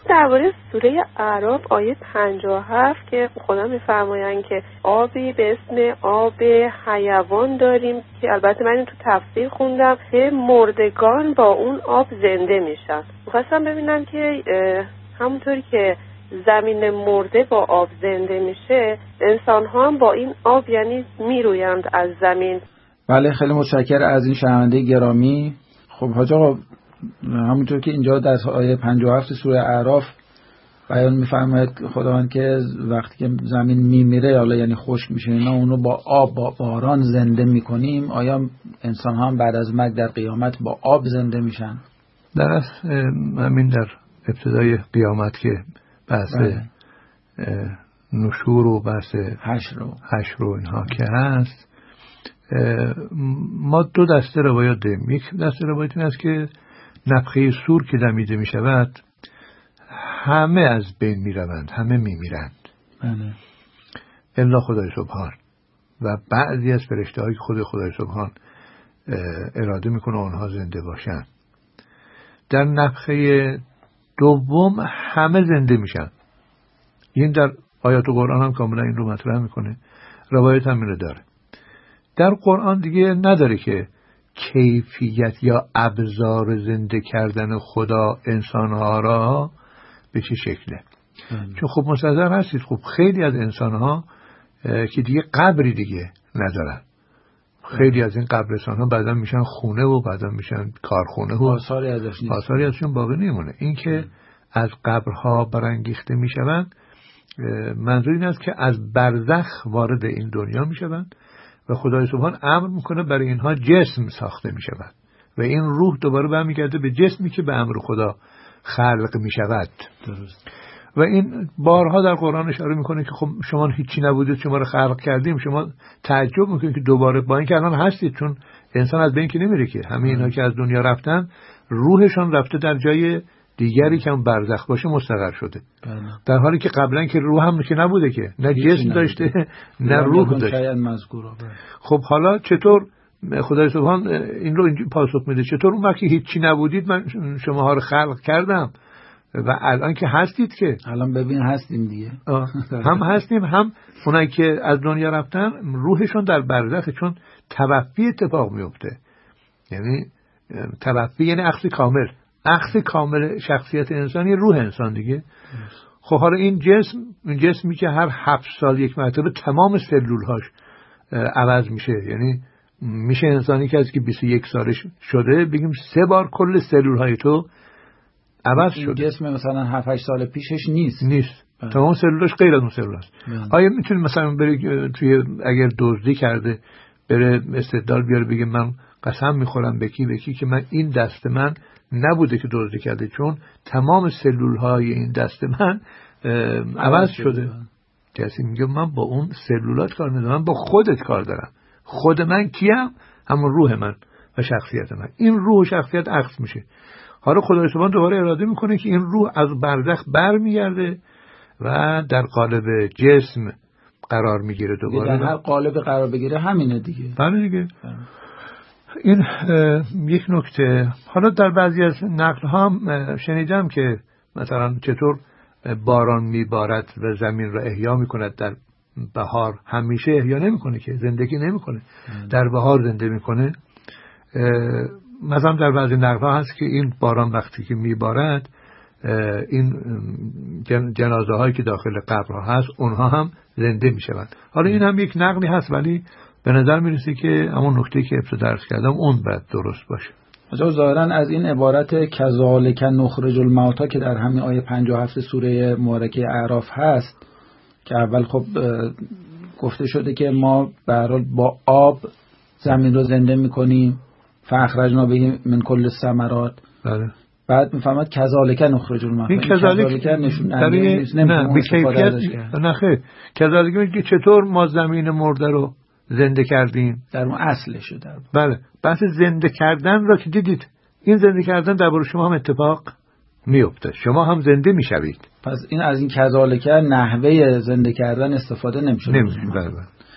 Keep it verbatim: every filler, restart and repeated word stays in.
درباره سوره اعراف آیه پنجاه و هفت که خدا می‌فرمایند که آبی به اسم آب حیوان داریم که البته من این تو تفسیر خوندم که مردگان با اون آب زنده میشن. می‌خواستم ببینم که همونطوری که زمین مرده با آب زنده میشه، انسان ها هم با این آب یعنی میرویند از زمین. بله، خیلی متشکرم از این شنونده گرامی. خب حاج آقا، همونطور که اینجا در آیه پنجاه و هفت سوره اعراف بیان می‌فرماید خداوند که وقتی که زمین میمیره، حالا یعنی خشک میشه، اینا اونو با آب با باران زنده میکنیم، آیا انسان ها هم بعد از مرگ در قیامت با آب زنده میشن؟ در اصل همین در ابتدای قیامت که بحث نشور و بحث حشر و حشر و اینها که هست، ما دو دسته روایات داریم. یک دسته روایت این است که نفخه صور که دمیده می شود همه از بین می روند، همه می میرند بله. الا خدای سبحان و بعضی از فرشته هایی که خود خدای سبحان اراده می کنه آنها زنده باشند. در نفخه دوم همه زنده میشن. این در آیات قرآن هم کاملا این رو مطرح میکنه، روایت هم اینو داره. در قرآن دیگه نداره که کیفیت یا ابزار زنده کردن خدا انسانها را به چه شکله. ام. چون خب مستحضر هستید، خب خیلی از انسانها که دیگه قبری دیگه ندارن، خیلی از این قبرستان ها بعدا میشن خونه و بعدا میشن کارخونه و آثاری ازش نیست، آثاری ازشون باقی نمیمونه. این که از قبرها برانگیخته میشوند، منظور این است که از برزخ وارد این دنیا میشوند و خدای سبحان امر میکنه برای اینها جسم ساخته میشود و این روح دوباره برمیگرده به جسمی که به امر خدا خلق میشود. درست. و این بارها در قرآن اشاره میکنه که خب شما هیچی نبودید، شما رو خلق کردیم. شما تعجب میکنید که دوباره با این که الان هستید، چون انسان از بین که نمیره که، همه اینا که از دنیا رفتن روحشون رفته در جای دیگری که هم برزخ باشه مستقر شده، در حالی که قبلا که روح هم که نبوده که، نه جسم داشته نه روح داشته. خب حالا چطور خدای سبحان این رو پاسخ میده؟ چطور اون وقتی هیچی نبودید من شماها رو خلق کردم و الان که هستید که الان ببین هستیم دیگه. هم هستیم، هم اونایی که از دنیا رفتن روحشون در برزخه، چون توفی اتفاق میفته. یعنی توفی یعنی اخذ کامل، اخذ کامل شخصیت انسانی روح انسان دیگه. خب حالا این جسم، این جسمی که هر هفت سال یک مرتبه تمام سلولهاش عوض میشه، یعنی میشه انسانی که از که بیست و یک سالش شده بگیم سه بار کل سلولهای تو عوض شده. جسم مثلا هفت هشت سال پیشش نیست نیست بله. تمام سلولش غیر از اون سلول است. آیا میتونی مثلا بره توی اگر دزدی کرده بره استدلال بیاره بگه من قسم میخورم به کی به کی که من این دست من نبوده که دزدی کرده، چون تمام سلولهای این دست من عوض شده. کسی میگه من با اون سلولات کار ندارم، من با خودت کار دارم. خود من کیم؟ همون روح من و شخصیت من. این روح و شخصیت عکس میشه. حالا خدای سبحان دوباره اراده میکنه که این روح از برزخ برمیگرده و در قالب جسم قرار میگیره دوباره. در هر قالب قرار بگیره همینه دیگه. بله دیگه. این یک نکته. حالا در بعضی از نقل ها هم شنیدم که مثلا چطور باران میبارد و زمین را احیا میکند در بهار. همیشه احیا نمیکنه که، زندگی نمیکنه، در بهار زنده میکنه. مثلا در بعضی نقل ها هست که این باران وقتی که میبارد این جنازه هایی که داخل قبر ها هست اونها هم زنده میشوند. حالا این هم یک نقلی هست، ولی به نظر میرسه که همون نکته که ابتدا درس کردم اون باید درست باشه. مثلا ظاهرا از این عبارت کذالک نخرج الموتی که در همین آیه پنجاه و هفت سوره مبارکه اعراف هست که اول خب گفته شده که ما به هر حال با آب زمین رو زنده میکنیم، فاخرجنا به من کل الثمرات. بله. بعد میفهمد کذالک نخرج الموتی. این کذالک نشون نه به کیفیت نه خیر. کذالک میگه چطور ما زمین مرده رو زنده کردیم، در اون اصلشه. در بله، بحث زنده کردن را که دیدید، این زنده کردن درباره شما هم اتفاق میفته، شما هم زنده میشوید. پس این از این کذالک نحوه زنده کردن استفاده نمیشه. نمیشه. بله بله.